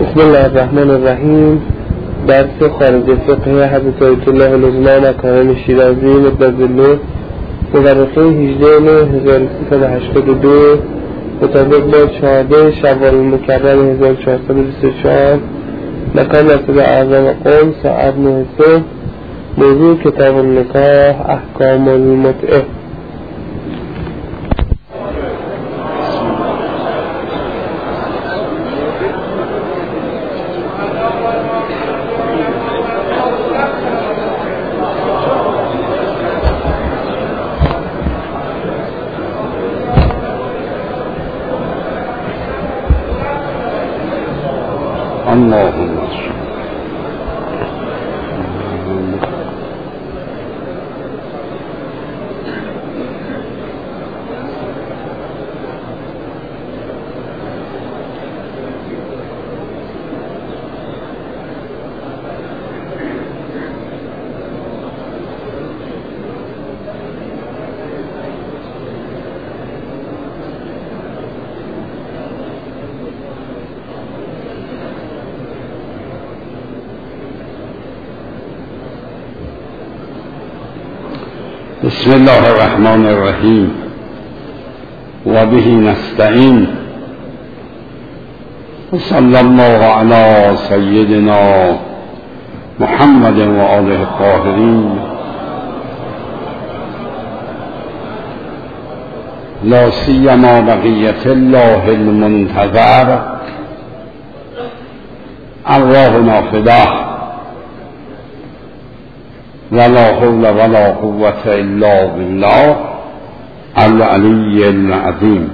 بسم الله الرحمن الرحیم. درس خارج فقه حضرت آیت الله العظمی مکارم شیرازی مدظله مورخه 18/1382 مطابق با 14 شوال مکرم 1424 مکان مسجد اعظم قم ساعت 9 صبح. موضوع کتاب النکاح احکام المتعه. بسم الله الرحمن الرحیم و به نستعین و صلی الله علی سیدنا محمد و آله الطاهرین لا سیما بقیة الله المنتظر ارواح نافذه ولا حول ولا قوة الا بالله العلی العظیم.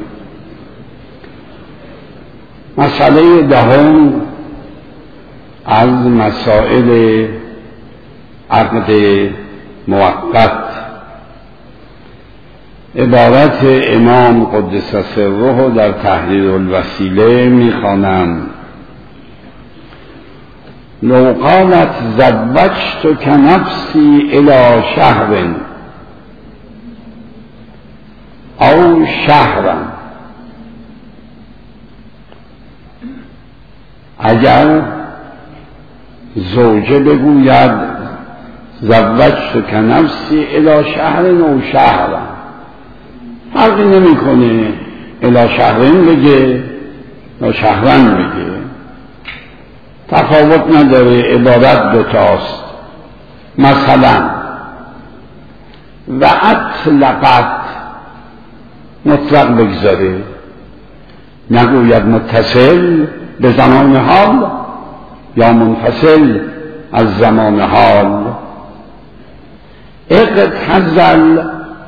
مسئله دهم از مسائل عقد موقت عبارت امام قدس سره در تحریر الوسیله می‌خوانند: لو قالت زوجتك نفسي الى شهر او شهرا، اگر زوجه بگوید زوجتك نفسي الى شهر او شهرا، فرقی نمی کنه الى شهرین بگه یا شهرن بگه، تفاوت نداره، عبارت دوتاست. مثلا و اطلقت مطلق بگذاره، نگوید متصل به زمان حال یا منفصل از زمان حال. اقتضل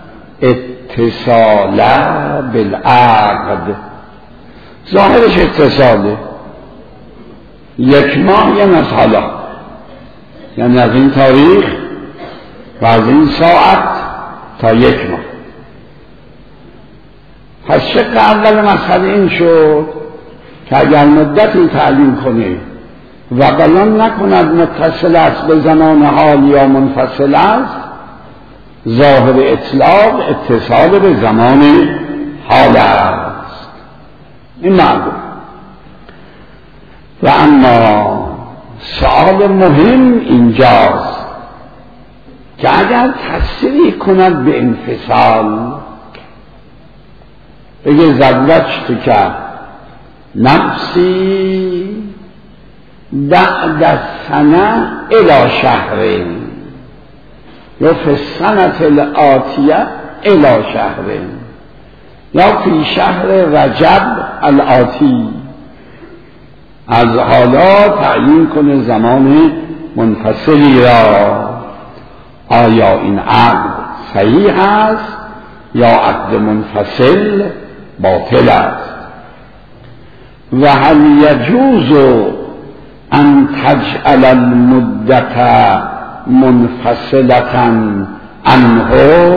اتصال بالعقد، ظاهرش اتصاله، 1 ماه یعنی از حالا، یعنی از این تاریخ و از این ساعت تا 1 ماه. پس شق اول مسئله این شد که اگر مدتی تعلیم کنه و بیان نکند متصل است به زمان حال یا منفصل است، ظاهر اطلاق اتصال به زمان حال است. این معلوم. و اما سؤال مهم اینجاست که اگر تصریح کند به انفصال، بگه زوجتک نفسی بعد السنه الی شهر یا فی السنه الآتیه الی شهر یا فی شهر رجب الآتی، از حالا تعیین کنه زمان منفصلی را. آیا این عقد صحیح است یا عقد منفصل باطل است؟ و هل یجوز ان تجعل المدة منفصلة عنه؟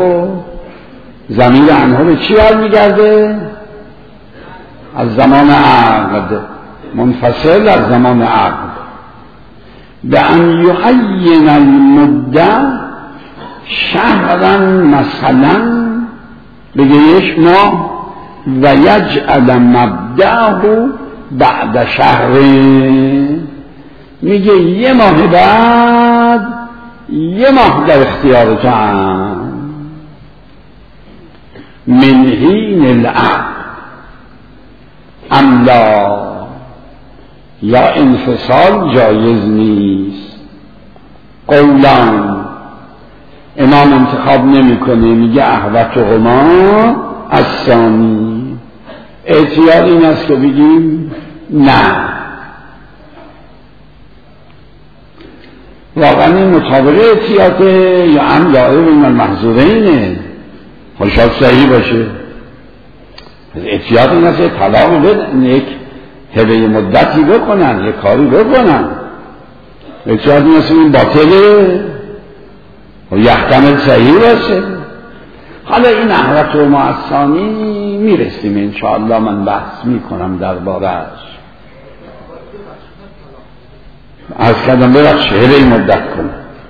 ضمیر عنه به چی برمیگرده؟ از زمان عقد، منفصل از زمان عقد. به ان یعین المده شهرا مثلا، بگه 1 ماه و یجعل مبدأه بعد شهر، میگه یه ماه بعد یه ماه در اختیار تو هم، من حین العقد املا، یا انفصال جایز نیست. قولان امام انتخاب نمی کنه، میگه احوطهما الثانی. احتیاط این است که بگیم نه، واقعا این مطابق احتیاطه یا هم دائره بین المحظورینه. شاید صحیح باشه. احتیاط این است که طلاق بدن، یک هبه مدتی بکنن، یک کاری بکنن. احتیاط این است که این باطله و یحتمل صحیح باشه. حالا این احوطهما الثانی میرسیم انشاءالله، من بحث میکنم درباره‌اش. از کردم ببخش هبه مدت کنم.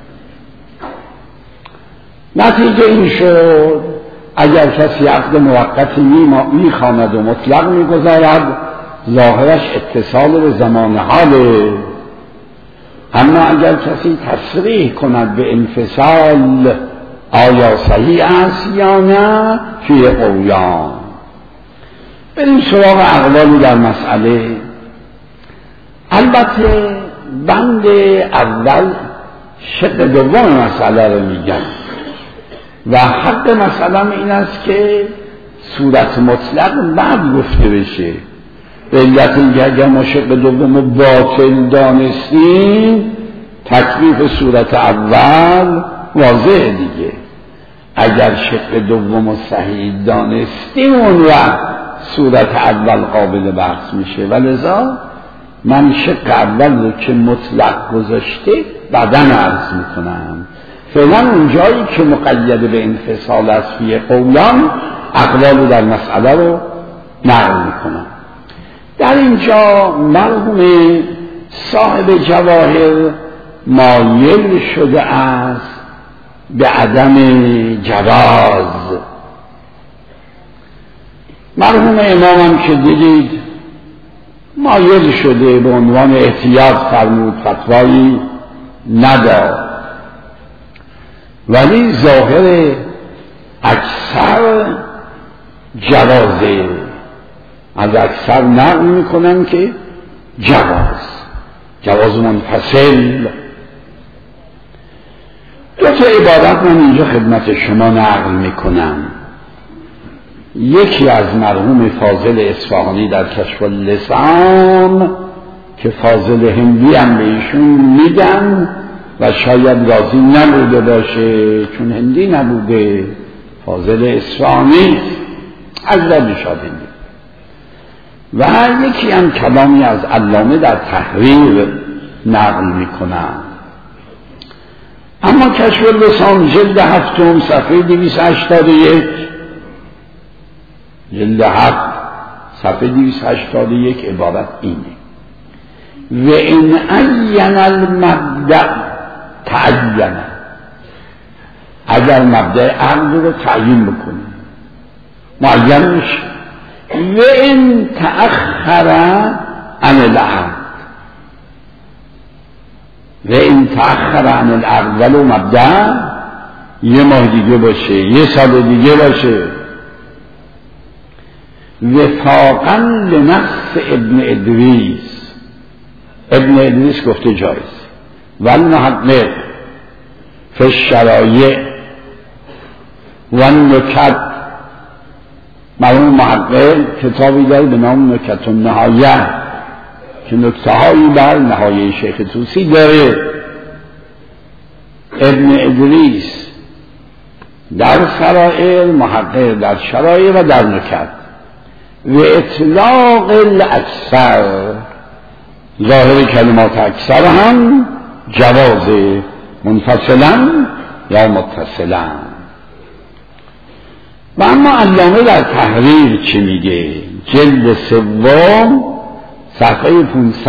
نتیجه این شد اگر کسی عقد موقتی میخواند و مطلق میگذارد، ظاهرش اتصال به زمان حاله. اما اگر کسی تصریح کند به انفصال، آیا صحیح است یا نه، فی قولان. بریم سراغ اقوالی در مسئله. البته بند اول شق دوم مسئله رو میگن و حق مسئله این است که صورت مطلق بعد گفته بشه. به علت اینکه اگر ما شق دوم باطل دانستیم، تکلیف صورت اول واضحه دیگه. اگر شق دوم صحیح دانستیم، اون وقت صورت اول قابل بحث میشه. ولذا من شق اول رو که مطلق گذاشته بعداً عرض میکنم. فعلا اونجایی که مقید به انفصال است فی قولان، اقوال در مسئله رو نقل میکنم. در اینجا مرحوم صاحب جواهر مایل شده است به عدم جواز. مرحوم امامم که دیدید مایل شده به عنوان احتیاط فرمود، فتوایی نداد، ولی ظاهر اکثر جوازه. از اکثر نقل میکنن که جواز منفصل. دو تا عبارت من اینجا خدمت شما نقل میکنم. یکی از مرحوم فاضل اصفهانی در کشف اللسان که فاضل هندی هم به ایشون میگن و شاید راضی نبوده باشه چون هندی نبوده، فاضل اصفهانی از شاد هندی. و یکی هم کلامی از علامه در تحریر نقل میکنن. اما کشف اللسان جلد 7 صفحه 281، جلد 7 صفحه 281 عبارت اینه: و این عین المبدأ تعین، اگر مبدأ عقد رو تعیین بکنه معین میشه. و این تأخر عن العقد، و این تأخر عن العقد ولو مبدأ یه ماه دیگه باشه، یه سال دیگه باشه، وفاقا لنص ابن ادریس. ابن ادریس گفته جایز. والمحقق فی الشرایع والنکت، مرحوم محقق کتابی داره به نام نکت النهایه که نکته هایی بر نهایه شیخ طوسی داره. ابن ادریس در شرایع، محقق در شرایع و در نکت. و اطلاق الاکثر، ظاهر کلمات اکثر هم جواز منفصلا یا متصلا. و اما علامه در تحریر چی میگه؟ جلد 3 صفحه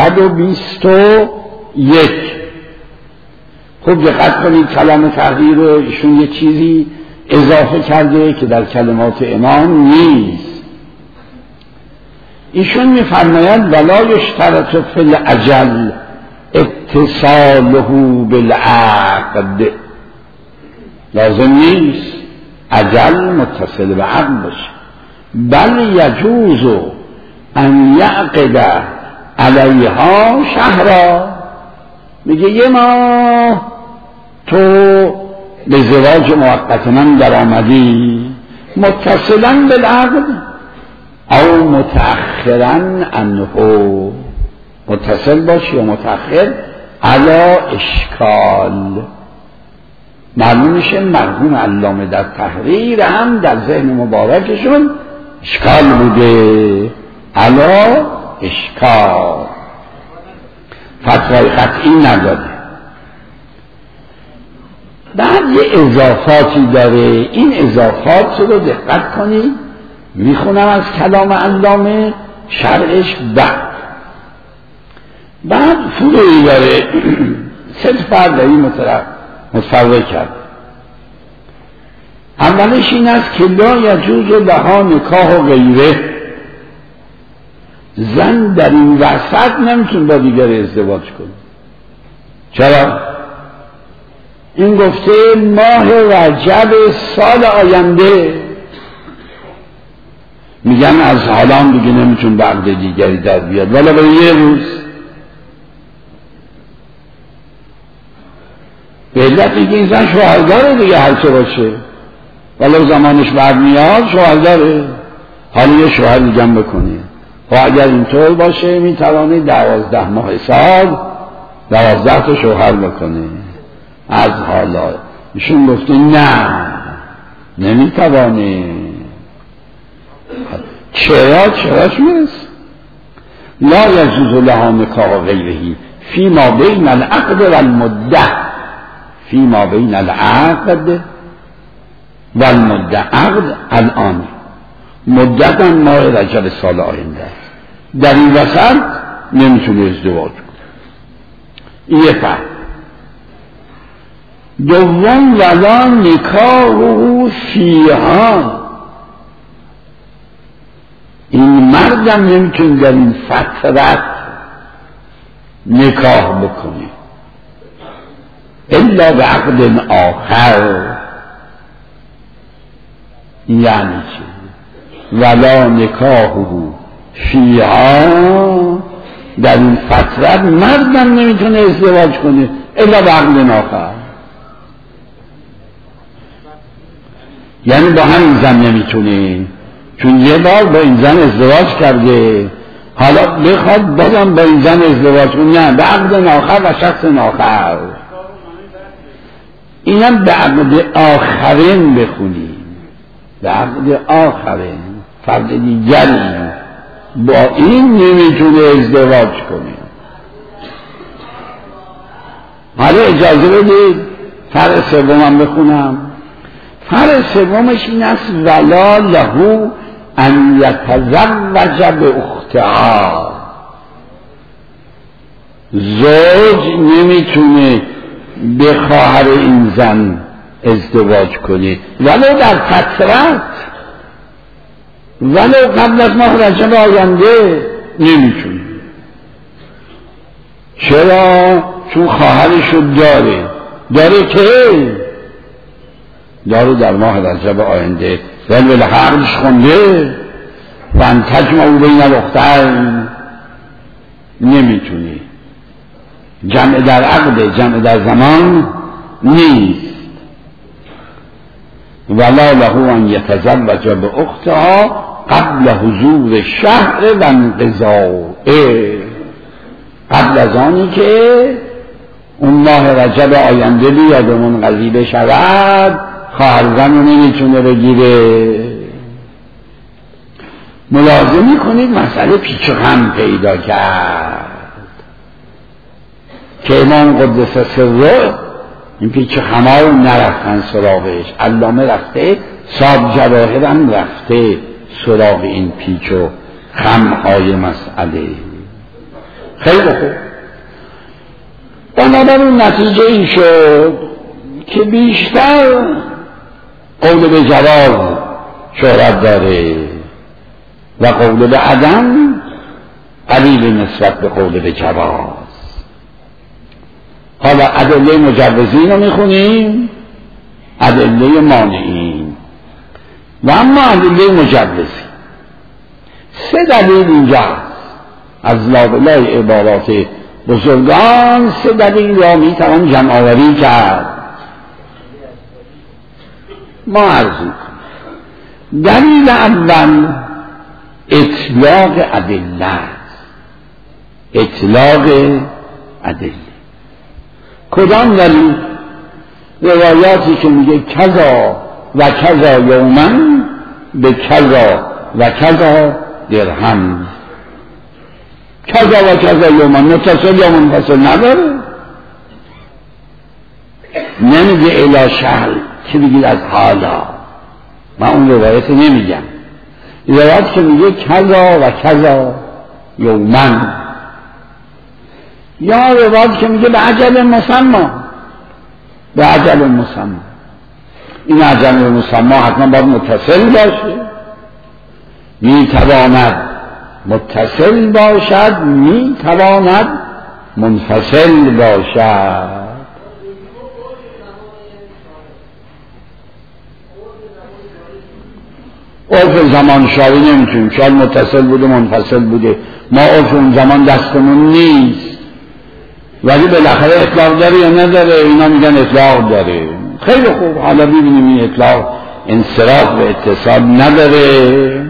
521. خوب دقت کنید کلام تحریر رو ایشون یه چیزی اضافه کرده که در کلمات امام نیست. ایشون میفرماید ولا یشترط فی الاجل اتصاله بالعقد، لازم نیست اجل متصل به عقد باشه، بل یجوز ان یعقد علیها شهرا، میگه یه ماه تو به ازدواج موقت من در آمدی متصلا بالعقد او متأخرا عنه، متصل باشی و متأخر علا اشکال. معلوم میشه مرحوم علامه در تحریر هم در ذهن مبارکشون اشکال بوده، علا اشکال، فتوای قطعی نداده. بعد یه اضافاتی داره، این اضافات رو دقت کنید، میخونم از کلام علامه شرعش. بعد فروعی داره، سه فرد این متفرق کرد. اولش این است که لا یجوز لها نکاح و غیره، زن در این وسط نمیتونه با دیگر ازدواج کنه. چرا؟ این گفته ماه رجب سال آینده، میگن از حالا دیگه نمیتون به عقد دیگری در بیاد ولی برای یه روز. به علتی که این زن شوهر داره دیگه، هر چه باشه ولی زمانش بعد میاد شوهر داره، حالا یه شوهر دیگه هم بکنه. و اگر اینطور باشه میتوانه 12 ماه سال 12 تا شوهر بکنه از حالا. ایشون گفته نه نمیتوانه. چراش میرسه لا یجوز لها نکاح غیره فیما بین العقد و المده، فیما بین العقد و المده، عقد الان مدت ماه رجب سال آینده است، در این وسط نمیتونه ازدواج کنه. یه فرق. دوم ولا نکاح فیها، این مردم نمیتونه در این فترت نکاح بکنه الا به عقد آخر. یعنی چه؟ ولا نکاحه فیها، در این فترت مردم نمیتونه ازدواج کنه الا به عقد آخر، یعنی با همین زن نمیتونه، چون یه بار با این زن ازدواج کرده حالا بخواد بازم با این زن ازدواج کنه، نه به عقد آخر و شخص آخر. اینم به عقد آخرین بخونیم، به عقد آخرین، فرد دیگری با این نمیتونه ازدواج کنه. حالا اجازه بدید فرق سومم بخونم. فرق سومش این است ولا له ان یتزوج به اختها، زوج نمیتونه به خواهر این زن ازدواج کنه ولو در فترت، ولو قبل از ماه رجب آینده نمیتونه. چرا؟ چون خواهرشو داره که داره در ماه رجب آینده ولی حقش خونده و تجمع بین الاختین نمیتونی، جمع در عقد جمع در زمان نیست. ولا له ان یتزوج به اختها قبل حضور شهر و انقضاءه، قبل از آنی که اون ماه رجب آینده بیاد و منقضی بشود خواهرزن رو نمیتونه بگیره. ملاحظه میکنید مسئله پیچ و خم پیدا کرد که امام قدس سره این پیچ و خم‌ها رو نرفتن سراغش، علامه رفته، صاحب جواهر هم رفته سراغ این پیچ و خم‌های مسئله. خیلی خوب. بنابراین نتیجه این شد که بیشتر قول به جواز شهرت داره و قول به عدم قلیل نسبت به قول به جواز. حالا ادله مجوزین رو میخونیم، ادله مانعین و اما ادله مجوزین. 3 دلیل اینجا از لابلای عبارات بزرگان 3 دلیل را میتوان جمع آوری کرد. ما عرض میکنیم دلیل اول اطلاق ادله است. اطلاق ادله کدام دلیل؟ روایاتی که میگه کذا و کذا یومن به کذا و کذا درهم، کذا و کذا یومن متصل یا منفصل نداره، نمیگه الی شهر که بگید از حالا. من اون روایت نمیگم، روایت که میگه کذا و کذا یومن، یا روایت که میگه به اجل مسمى، به اجل مسمى. این اجل مسمى حتما باید متصل باشه، میتواند متصل باشد، میتواند منفصل باشد. عرف زمان شاوی نمیتونیم، شاید متصل بوده منفصل بوده، ما عرف اون زمان دستمون نیست، ولی بالاخره اطلاق داره یا نداره؟ اینا میگن اطلاق داره. خیلی خوب، حالا ببینیم این اطلاق انصراف به اتصال نداره.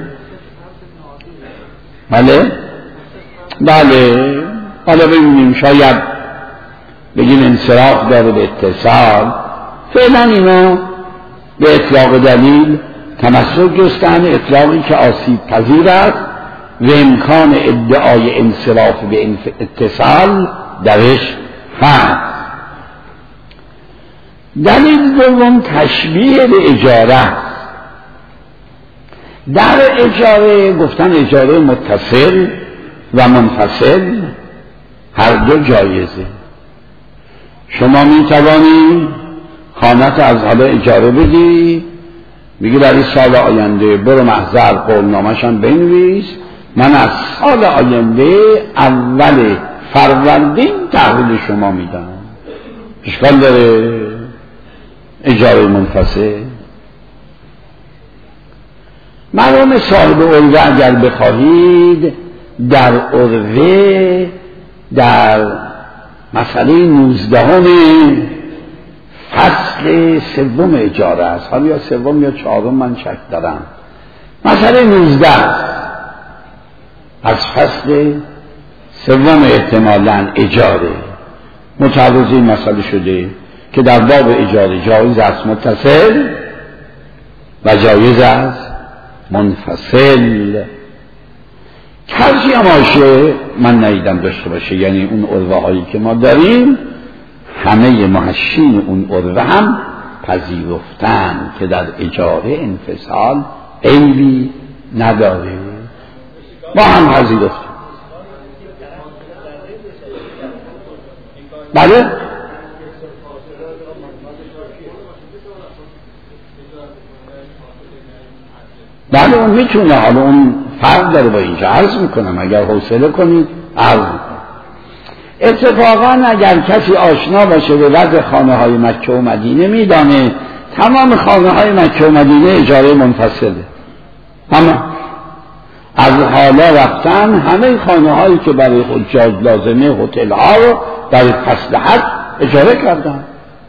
بله حالا ببینیم، شاید بگیم انصراف داره به اتصال. فعلا اینا به اطلاق دلیل تمسک جستن، اطلاقی که آسیب پذیر است و امکان ادعای انصراف به اتصال درش هست. دلیل دوم تشبیه به اجاره. در اجاره گفتن اجاره متصل و منفصل هر دو جایزه. شما می توانی خانت از حالا اجاره بدی، میگی برای سال آینده برو محضر قولنامه‌ش هم بنویس، من از سال آینده اول فروردین تحویل شما میدم. اشکال داره؟ اجاره منفصل. معلوم صاحب عروه اگر بخواهید در عروه در مسئله 19 فصل 3 اجاره است، حالا یا 3 یا 4 من شک دارم، مسئله 19 از فصل 3 احتمالاً اجاره متعرض این مسئله شده که در باب اجاره جایز است متصل و جایز است منفصل. کارچی هم باشه من ندیدم داشته باشه، یعنی اون عروه هایی که ما داریم همه محشین اون عروه هم پذیرفتن که در اجاره انفصال عیبی نداره، ما هم پذیرفتیم. بله بله اون میتونه، حالا اون فرق داره با اینجا. عرض میکنم اگر حوصله کنید عرض میکنم. اتفاقا اگر کسی آشنا باشه به وضع خانه های مکه و مدینه میدانه تمام خانه های مکه و مدینه اجاره منفصله. همه از حالا رفتن همه خانه هایی که برای حجاج لازمه هتل ها رو در فصل حج اجاره کردن.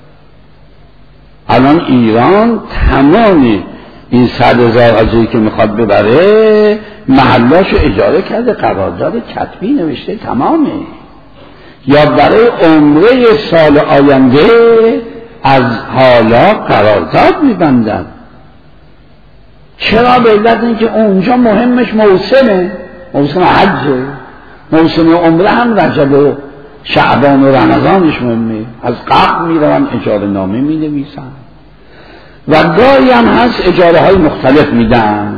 الان ایران تمام این 100,000 حاجی که میخواد ببره محلاشو اجاره کرده، قرارداد کتبی نوشته تمامه، یا برای عمره سال آینده از حالا قرارداد میبندن. چرا؟ به علت اینکه اونجا مهمش موسم حجه، موسم عمره هم رجب و شعبان و رمضانش مهمه. از قبل میرون اجاره نامه مینویسن و گاهی هم هست اجاره های مختلف میدن.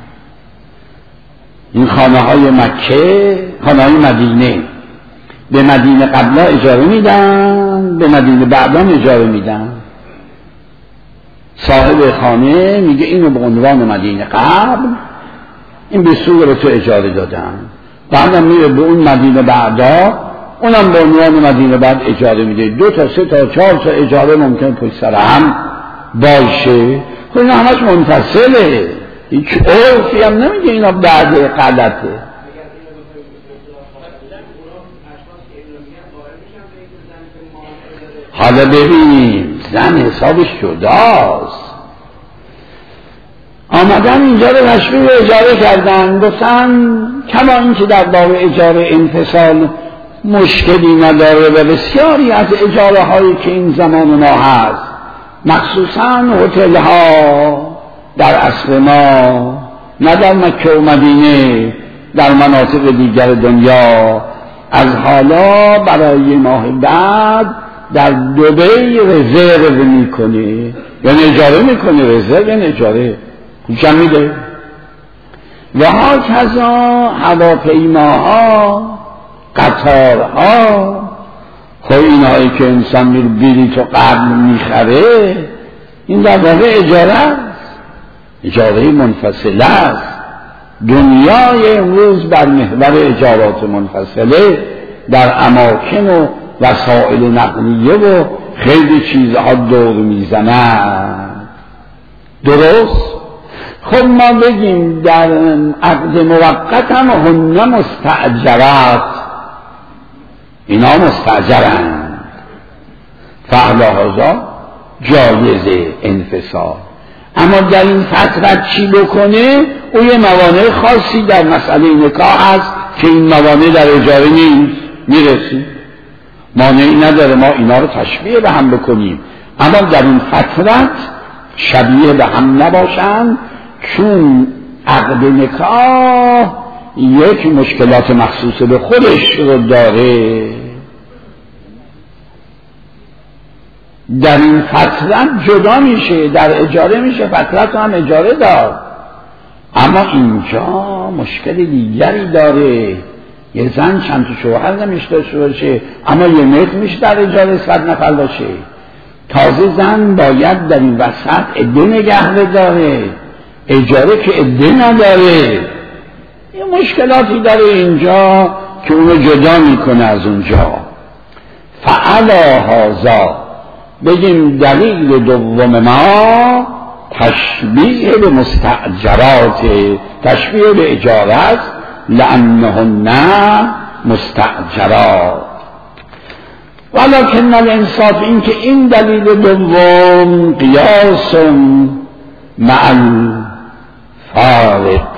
این خانه های مکه، خانه های مدینه به مدینه قبلا اجاره میدن، به مدینه بعدا اجاره میدن. صاحب خانه میگه اینو به عنوان مدینه قبل این به سوی رو تو اجاره دادم، بعدم میره به اون مدینه بعدا، اونم به عنوان مدینه بعد اجاره میده. 2 تا 3 تا 4 تا اجاره ممکن پشت سر هم باشه. خب اینا همش منفصله، هیچ عرفی هم نمیگه اینا بعد غلطه. حالا ببینیم زن حسابش جداست. آمدن اینجا رو تشبیه به اجاره کردن، گفتن کما این که در باب اجاره انفصال مشکلی نداره و بسیاری از اجاره هایی که این زمان ما هست، مخصوصا هتل ها در عصر ما، نه در مکه و مدینه، در مناطق دیگر دنیا، از حالا برای ماه بعد در دبی رزرو میکنه، یعنی اجاره میکنه. رزرو یعنی اجاره کوچم میده. و ها کذا هواپیماها، قطارها، خب اینهایی که انسان میره بلیط و قبل میخره، این در واقع اجاره است، اجاره منفصله است. دنیای امروز بر محور اجارات منفصله در اماکن و وسایل نقلیه و خیلی چیزها دور میزنند. درست؟ خب ما بگیم در عقد موقت هم هن مستأجرات، اینا مستأجرند، فعلهذا جایز انفصال. اما در این فترت چی بکنه؟ او یه موانع خاصی در مسئله نکاح هست که این موانع در اجاره نیست، میرسیم مانعی نداره ما اینا رو تشبیه به هم بکنیم، اما در این فترت شبیه به هم نباشند، چون عقد نکاح یک مشکلات مخصوص به خودش رو داره. در این فترت جدا میشه، در اجاره میشه، فترت هم اجاره دار. اما اینجا مشکل دیگری داره، یه زن چند تا شوهر نمیشه داشته باشه، اما یه متر میشه در اجاره 100 نفر باشه. تازه زن باید در این وسط عده نگه داره، اجاره که عده نداره. یه مشکلاتی داره اینجا که اونو جدا میکنه از اونجا. فعلا هازا بگیم دلیل دوم ما تشبیه به مستأجرات، تشبیه به اجارت، لأنهن مستأجرات. ولکن الانصاف این که این دلیل دوم قیاس مع الفارق.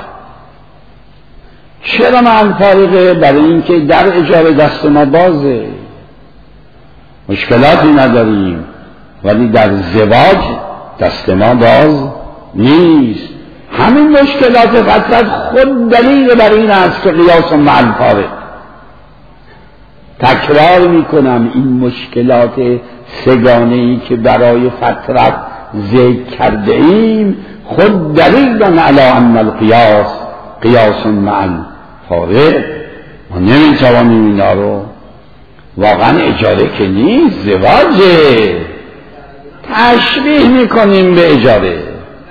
چرا مع الفارقه؟ برای اینکه در اجاره دست ما بازه، مشکلاتی نداریم، ولی در زواج دست ما باز نیست. همین مشکلات فترت خود دلیل بر این است که قیاس مع الفارق. تکرار میکنم این مشکلات سگانه‌ای که برای فترت ذکر کرده ایم خود دلیل علی ان القیاس قیاس مع الفارق. ما نمیتوانیم اینا رو، واقعا اجاره که نیست، زواجه، تشبیه میکنیم به اجاره.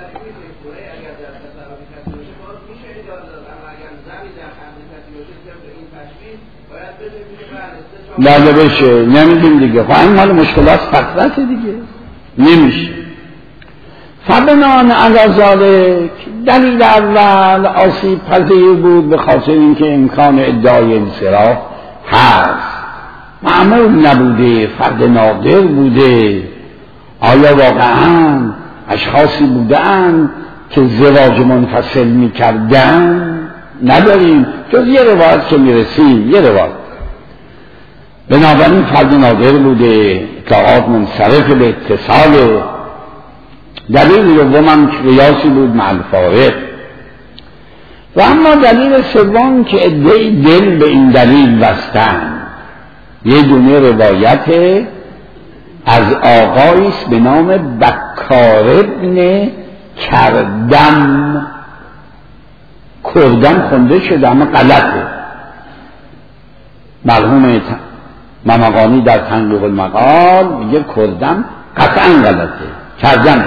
بله بشه، نمیدیم دیگه. خب این مال مشکلات فترت دیگه، نمیشه. فبنان علی ذالک، دلیل اول آسیب پذیر بود به خاطر اینکه امکان ادعای انصراف هست، معمول نبوده، فرد نادر بوده. آیا واقعا اشخاصی بودن که زواج منفصل میکردن؟ نداریم جز یه روایت که میرسیم، یه روایت. بنابراین فرد نادر بوده، اطلاعات منصرف به اتصال. دلیل دوم که قیاسی بود مع الفارق. و اما دلیل سوم که عده‌ای دل به این دلیل بستن، یه دونه روایت از آقایی است به نام بکار ابن کردم. کردم خونده شده اما غلطه. مرحوم ممقانی در تنبیه المقال میگه کردم قطعا غلطه، کردمه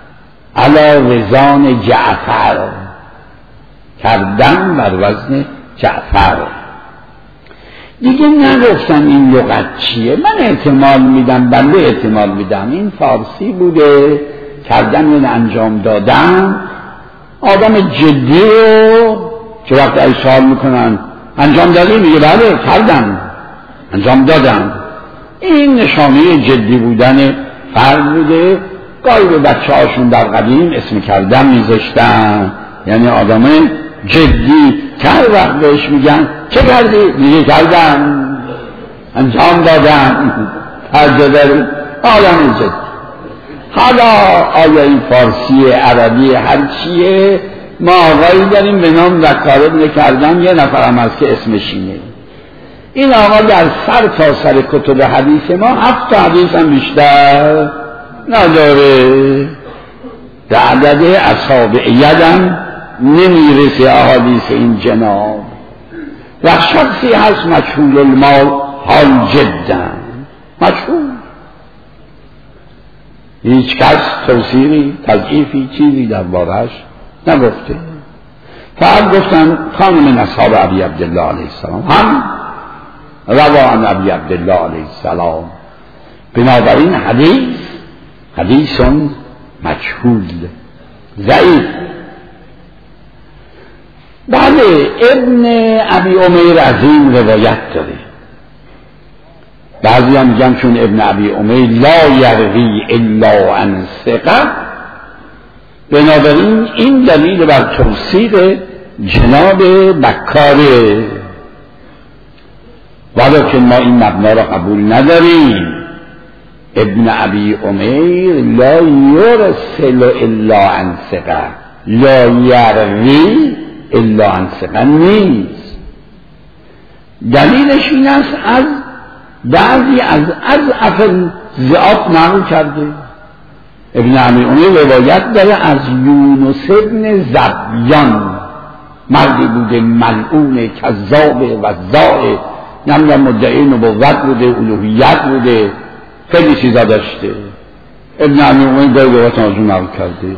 علی رضان جعفر، کردم بر وزن جعفر. دیگه نگفتن این لغت چیه. من احتمال میدم، بنده احتمال میدم این فارسی بوده، کردن این انجام دادن. آدم جدی رو که وقت ای سوال میکنن انجام دادی، میگه بله کردم، انجام دادم. این نشانه جدی بودن فرد بوده. گاهی به بچه هاشون در قدیم اسم کردم میذاشتن، یعنی آدم جدی. که هر وقت بهش میگن چه کردی؟ میگه کردم، انجام دادم، ترجمه آدم جدی. حالا آیا این فارسی عربی هر چیه، ما آقایی داریم به نام ذکار ابن کردم، یه نفرم هست که اسمش اینه. این آقا در سر تا سر کتب حدیث ما 7 حدیث هم بیشتر نداره. در عدد اصابع یدم نمیرسه احادیث این جناب. و شخصی هست مجهول المال حال جدا، مجهول، هیچ کس توصیری تضعیفی چیزی در بارش نگفته. فقط گفتن کان من اصحاب ابی عبدالله علیه السلام، هم روان ابی عبدالله علیه السلام. بنابراین حدیث مجهول، ضعیف. بله ابن ابی امیر از این روایت داره. بعضی هم میگن چون ابن ابی امیر لا یروی الا عن ثقه، بنابراین این دلیل بر توثیق جناب بکاره. ولی که ما این مبنا را قبول نداریم. ابن ابی امیر لا یرسل الا عن ثقه، لا یروی الا عن ثقه نیست. دلیلش این است از بعضی از ضعاف نقل کرده. ابن ابی امیر روایت داره از یونس ابن زبیان، مردی بوده ملعون کذاب وضاع، نمیدونم مدعی نبوت بوده، الوهیت بوده، خیلی چیزا داشته. ابن ابی امیر داره روایت از اون نقل کرده.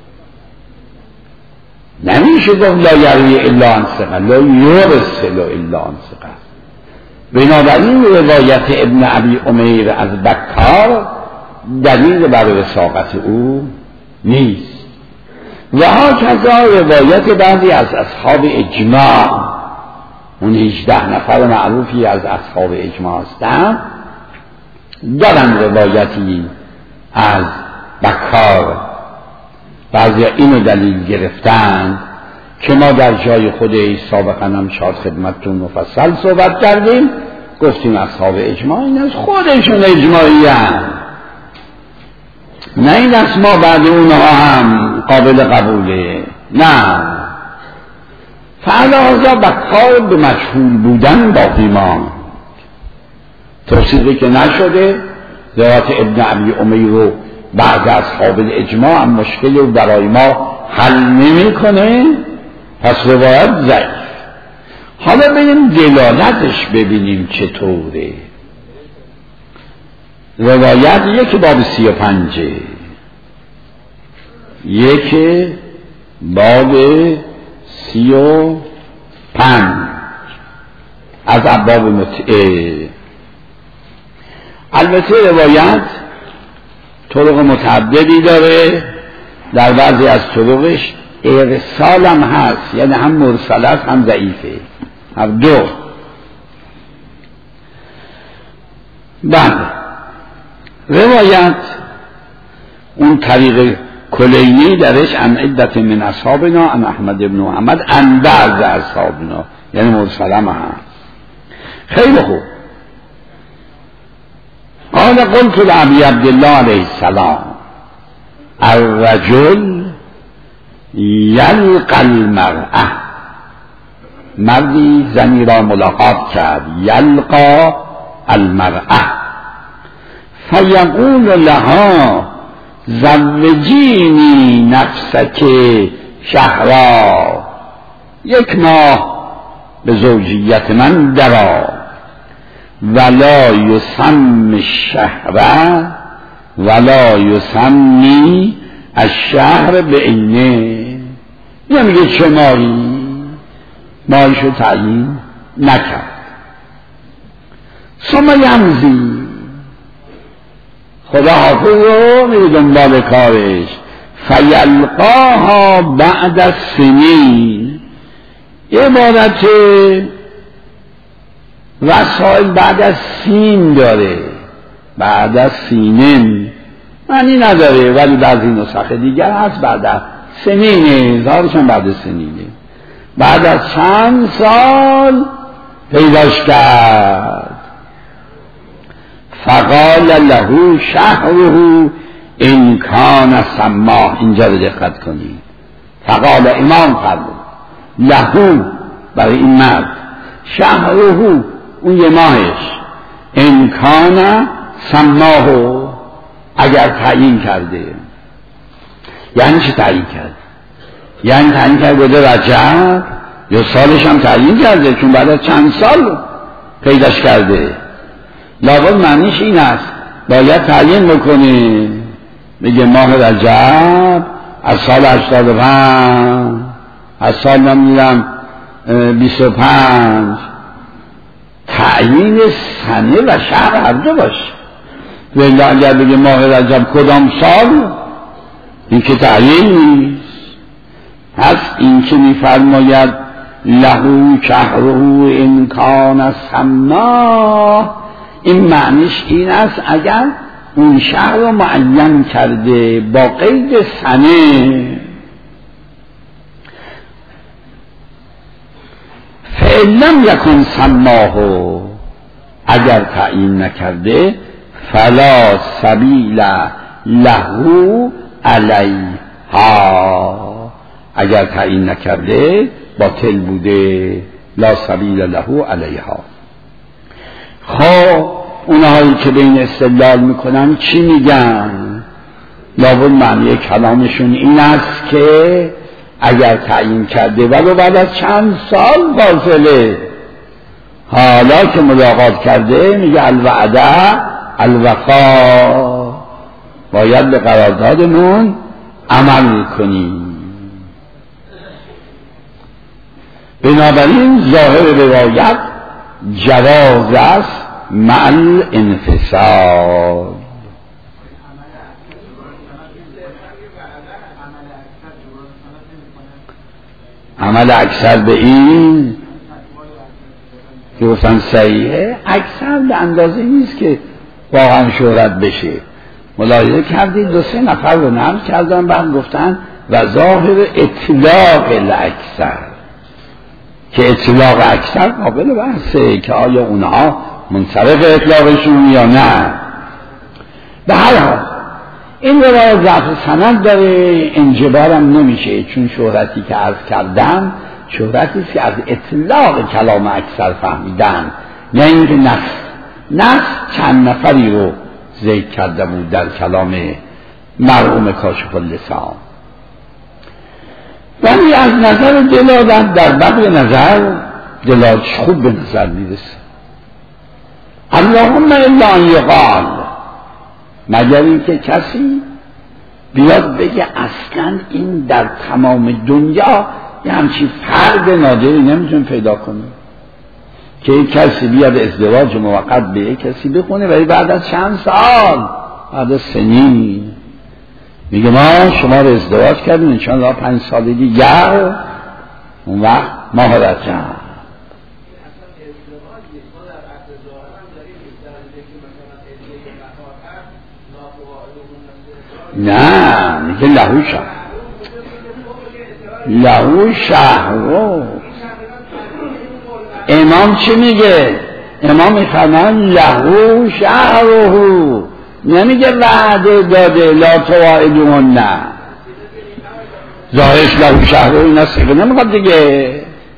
نمیشه گفت لا یروی الا عن ثقه، لا یرسل الا عن ثقه. بنابراین روایت ابن ابی امیر از بکار دلیل بر وثاقت او نیست. و هاکذا روایت بعضی از اصحاب اجماع، اون 18 نفر معروفی از اصحاب اجماع هستند، دارن روایتی از بکار. بعضی اینو دلیل گرفتن که ما در جای خود سابقا هم شاید خدمتتون مفصل صحبت کردیم، گفتیم اصحاب اجماع این از خودشون اجماعی هم، نه این از ما بعد اونها هم قابل قبوله، نه. فعلا بکار به مجهول بودن باقی ماند. توصیقی که نشده روایت ابن ابی امیر رو بعد از اصحاب اجماع هم مشکلی رو برای ما حل نمی کنه، پس روایت ضعیف. حالا بریم دلالتش ببینیم چطوره. روایت یک باب 35، یک باب 35 از ابواب متعه. البته روایت طرق متعددی داره، در بعضی از طرقش ارسال هم هست، یعنی هم مرسل است هم ضعیفه، هم دو. بعد روایت اون طریق کلینی درش عن عدت من اصحابنا عن احمد بن محمد عن بعض اصحابنا، یعنی مرسل هم هست. خیلی خوب. قال قلت لأبي عبد الله علیه السلام الرجل یلقى المرأة، مردی زنی را ملاقات کرد، یلقى المرأة فیقول لها زوجینی نفسک شهرا، 1 ماه به زوجیت من درآ، ولا یسمی الشهر ولا یسمی الشهر بعینه. نمیگه چه ماهی، ماهشو تعیین نکرد. ثم یمضی، خدا حافظ رو میره دنبال کارش. فیلقاها بعد السنین، یه عبارت وسائل بعد از سین داره، بعد از سینن معنی نداره، ولی بعضی نسخه دیگر هست بعد از سنینه، ظاهرشان بعد از سنینه. بعد از چند سال پیداش کرد. فقال له شهره ان کان سماه، اینجا رو دقت کنید. فقال امام فرمود له برای این مرد، شهره اون یه ماهش، ان کان سماه اگر تعیین کرده. یعنی چی تعیین کرده؟ یعنی تعیین کرده بوده رجب، یا سالش هم تعیین کرده چون بعد از چند سال پیداش کرده. لابد معنیش این است باید تعیین بکنه، بگه ماه رجب از سال 85، از سال نمیدونم 25. تعیین سنه و شهر هر دو باشه. ولی اگر بگه ماه رجب کدام سال، این که تعیین نیست. پس این که میفرماید له شهره ان کان سما، این معنیش این است اگر اون شهر رو معین کرده با قید سنه. فَإِنْ یکن سماه، اگر تعیین نکرده فلا سبیل له علیها، اگر تعیین نکرده باطل بوده، لا سبیل له علیها. خب اونهایی که به این استدلال میکنن چی میگن؟ لابد معنی کلامشون این است که اگر تعیین کرده ولو بعد از چند سال فاصله، حالا که ملاقات کرده میگه الوعده الوفا، باید به قراردادمون عمل کنیم. بنابراین ظاهر روایت جواز است مع الانفصال. عمل اکثر به این که گفتن صحیحه، اکثر به اندازه نیست که واقعا شهرت بشه. ملاحظه کردید 2-3 نفر رو نقل کردن بعد گفتن و ظاهر اطلاق الاکثر، که اطلاق اکثر قابل بحثه که آیا اونها منصرف اطلاقشون یا نه. به هر حال این روایت ضعف سند داره، انجبارم نمیشه، چون شهرتی که عرض کردم شهرتی که از اطلاق کلام اکثر فهمیدن، نه اینکه نص چند نفری رو ذکر کرده بود در کلام مرحوم کاشف اللسان. ولی از نظر دلالت در بقیه نظر دلالتش خوب به نظر میرسه. اللهم الا ان یقال، مگر اینکه کسی بیاد بگه اصلا این در تمام دنیا یه همچین فرد نادری نمیتونه پیدا کنه که یک کسی بیاد ازدواج موقت به یک کسی بکنه ولی بعد از چند سال، بعد از سنین میگه ما شما رو ازدواج کردیم انشاءالله 5 سال دیگر اون وقت ماه رجب. نه میگه لهو شهر. امام چی میگه؟ امام میفرمان لهو شهره، نمیگه وعده داده لا تواعدون، نه ظاهرش لهو شهره اینا سیغه نمیخواد دیگه.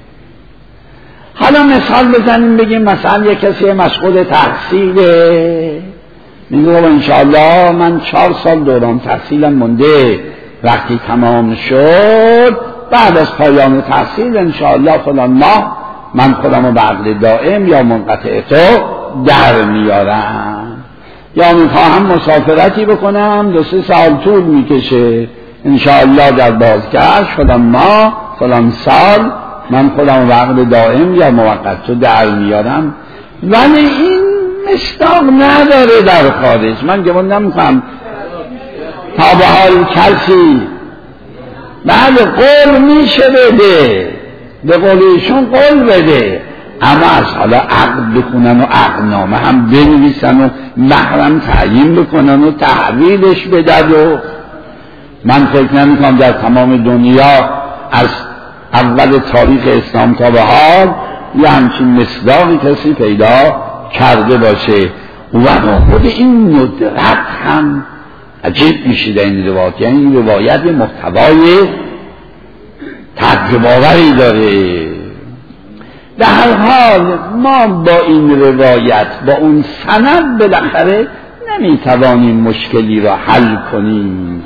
حالا مثال بزنیم بگیم مثلا یک کسی مشغول تحصیله، میگه انشاءالله من 4 سال دوران تحصیلم مونده، وقتی تمام شد بعد از پایان تحصیل انشاءالله فلان ماه من خودمو به عقد دائم یا منقطع تو در میارم، یا میخواهم مسافرتی بکنم 2-3 سال طول میکشه، انشاءالله در بازگشت فلان ماه فلان سال من خودم وقت دائم یا موقت رو در میارم، ولی این مصداق نداره در خارج. من گمان نمیکنم تا به حال کسی بله قول میشه بده، به قول ایشون قول بده، اما از حالا عقد بکنن و عقدنامه هم بنویسن و محرم تعیین بکنن و تحویلش بدن. و من فکر نمی‌کنم در تمام دنیا از اول تاریخ اسلام تا به حال یه همچین مصداقی کسی پیدا کرده باشه. و خود این ندرت هم عجیب میشه در این روایت، یعنی این روایت محتوای تعجب‌آوری داره. در هر حال ما با این روایت با اون سند بالاخره نمیتوانیم مشکلی را حل کنیم.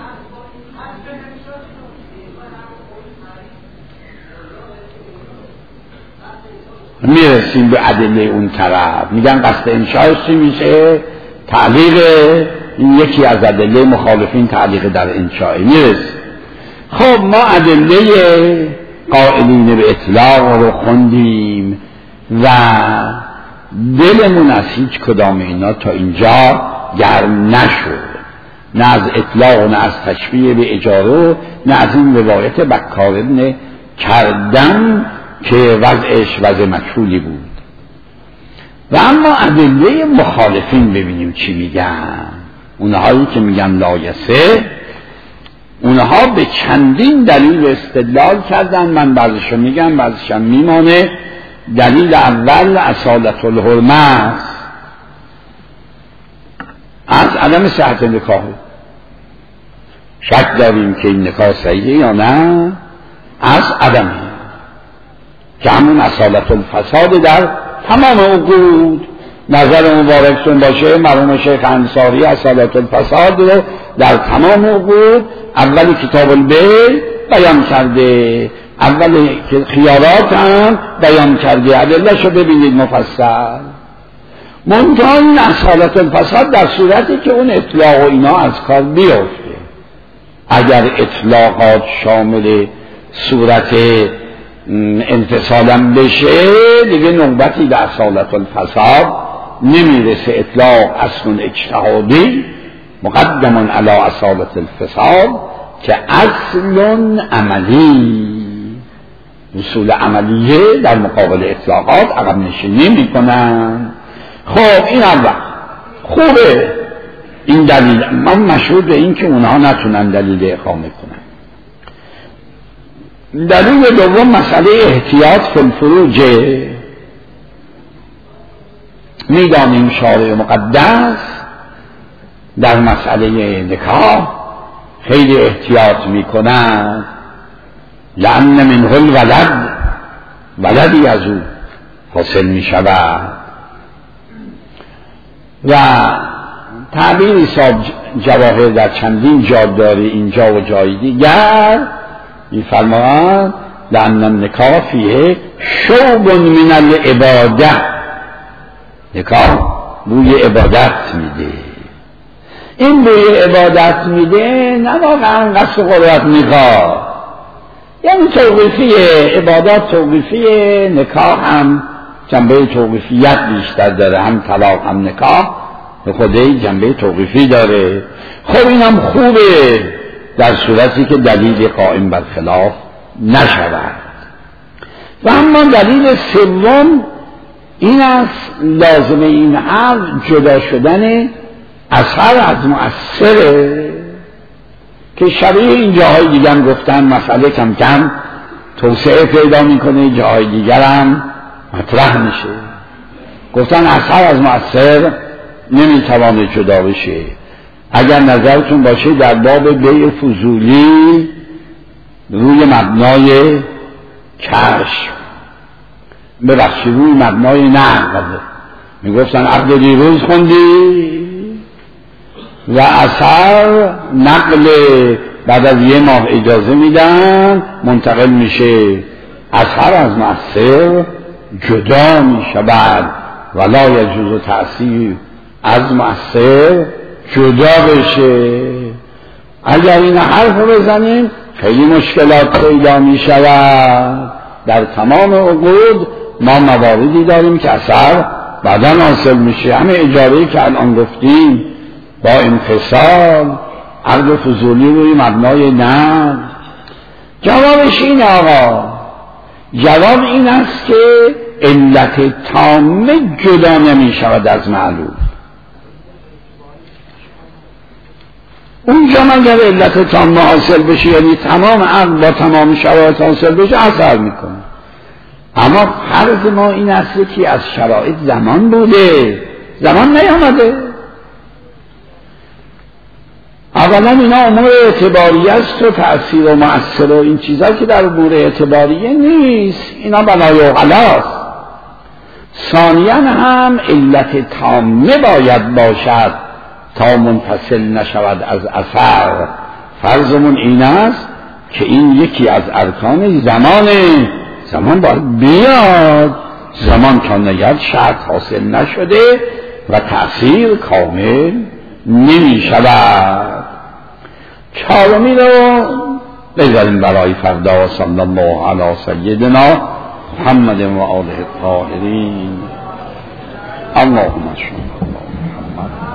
میرسیم به ادله اون طرف، میگن قصد انشاءش چی میشه؟ تعلیق. این یکی از ادله مخالفین تعلیق در انشاء میرسیم. خب ما ادله قائلین به اطلاق رو خوندیم و دلمون از هیچ کدام اینا تا اینجا گرم نشد، نه از اطلاق و نه از تشبیه به اجاره، نه از این روایت بکار ابن کردم که وضعش وضع مجهولی بود. و اما ادله مخالفین ببینیم چی میگن. اونهایی که میگن لایسه، اونها به چندین دلیل استدلال کردن. من بعضشو میگم بعضشم میمانه. دلیل اول اصالت الحرمه است، از عدم صحت نکاح. شک داریم که این نکاح صحیحه یا نه، از عدمه که همون اصالت الفساد در تمام عقود. نظر مبارکتون باشه مرحوم شیخ انصاری اصالت الفساد رو در تمام عقود اول کتاب البیع بیان کرده، اول خیارات هم بیان کرده، ادله‌شو ببینید مفصل. منتها این اصالت الفساد در صورتی که اون اطلاق و اینا از کار بیفته. اگر اطلاقات شامل صورت انفصالم بشه دیگه نوبتی به اصالت الفساد نمیرسه. اطلاق اصل اجتهادی مقدم علی اصالت الفساد که اصل عملی، اصول عملیه در مقابل اطلاقات عقب نشینی میکنن. خب این اول خوبه این دلیل، من مشهور به این که اونها نتونن دلیل اقامه کنن. دلیل دوم مسئله احتیاط فی الفروج. میدانیم شارع مقدس در مسئله نکاح خیلی احتیاط میکنن، لأن منه الولد، ولدی از او حاصل میشود. و تعبیری صاحب جواهر در چندین جا داره، اینجا و جای دیگر میفرماند لأن النکاح فیه شوب من العباده، نکاح بوی عبادت میده. این بوی عبادت میده، نه واقعا قصد قربت نکاح، یعنی توقیفیه. عبادت توقیفیه، نکاح هم جنبه توقیفیت بیشتر داره، هم طلاق هم نکاح به خودی جنبه توقیفی داره. خب این هم خوبه در صورتی که دلیل قائم بر خلاف نشود. و اما دلیل سوم این است، لازم این حرف جدا شدن اثر از مؤثره که شبیه این جاهای دیگر گفتن مسئله کم کم توسعه پیدا میکنه، جاهای دیگر هم مطرح میشه. گفتن اثر از مؤثر نمیتوانه جدا بشه. اگر نظرتون باشه در باب بیع فضولی روی مبنای کشف، ببخشید روی مبنای نقد، میگفتن عقد دیروز خوندی و اثر نقل بعد از یه ماه اجازه میدن منتقل میشه، اثر از مؤثر جدا میشود. ولا یجوز تأثیر از مؤثر جدا بشه. اگر این حرف رو بزنیم خیلی مشکلات پیدا می شود. در تمام عقود ما مواردی داریم که اثر بعدا حاصل میشه. همه اجاره‌ای که الان گفتیم با انفصال، عقد فضولی روی مبنای نقد. جوابش این آقا، جواب این است که علت تامه جدا نمی شود از معلول. اونجا مگر علت تامه حاصل بشه، یعنی تمام عقد با تمام شرایط حاصل بشه، اثر میکنه. اما فرض ما این است که از شرایط زمان بوده، زمان نیامده. اولا اینا امور اعتباری است و تأثیر و مؤثر و این چیزا که در امور اعتباریه نیست، اینا بنای عقلاست. ثانیا هم علت تامه باید باشد تا منفصل نشود از اثر. فرضمون این است که این یکی از ارکان زمانه، زمان باید بیاد، زمان تا نگرد شرط حاصل نشده و تأثیر کامل نمی شود. چهارمی رو بذاریم برای فردا. صلی الله علی سیدنا محمد و آله الطاهرین. اللهم صل علی محمد.